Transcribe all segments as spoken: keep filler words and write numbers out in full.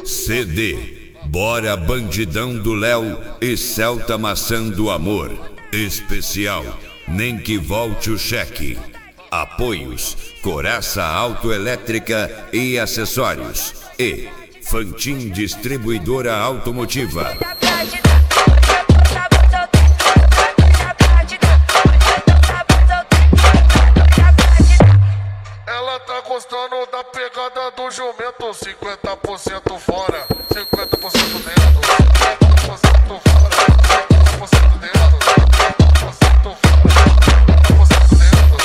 C D Bora Bandidão do Léo e Celta Maçã do Amor. Especial Nem Que Volte o Cheque. Apoios Coraça Autoelétrica e Acessórios e Fantin Distribuidora Automotiva. Ela tá gostando da pegada do jumento, cinquenta por cento fora, cinquenta por cento dentro, cinquenta por cento fora, cinquenta por cento dentro, cinquenta por cento fora, cinquenta por cento dentro.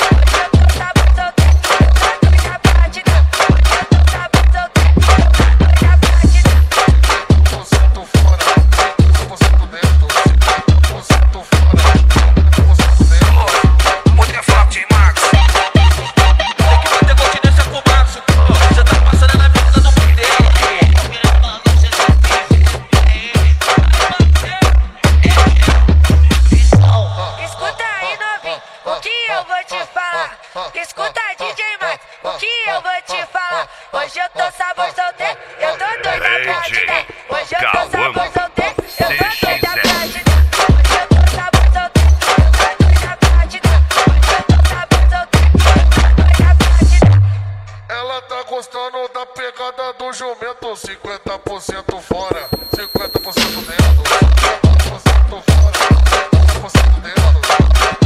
Escuta, D J Max, o que eu vou te falar? Hoje eu tô sabor solteiro, eu tô doida pra te dar. Hoje eu tô sabor solteiro, eu tô doida pra te dar. Hoje eu tô sabor solteiro, eu tô doida pra te dar. Hoje eu tô sabor solteiro, eu tô doida pra te dar. Ela tá gostando da pegada do jumento, cinquenta por cento fora, cinquenta por cento dentro, cinquenta por cento fora, cinquenta por cento dentro.